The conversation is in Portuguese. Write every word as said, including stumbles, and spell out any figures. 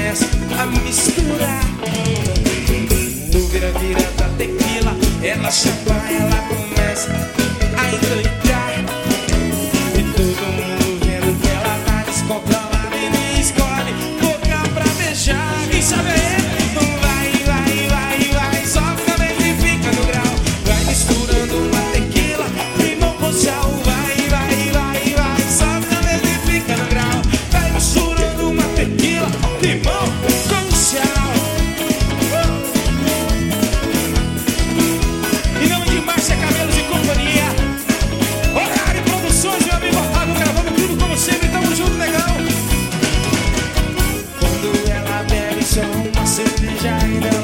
começa a misturar. No vira-vira da tequila, ela chapa, ela começa a endoidar. E todo mundo vendo que ela tá descontrolada e nem escolhe boca pra beijar. Quem sabe é ele? Vai, vai, vai, vai, só cabeça e fica no grau. Vai misturando uma tequila, limão com sal. Vai, vai, vai, vai, só cabeça e fica no grau. Vai misturando uma tequila, limão com sal. Em nome de Márcia Cabelos e Companhia, Horário Produções, meu amigo Otávio, gravando tudo como sempre. Tamo junto, negão. Quando ela bebe só uma cerveja ainda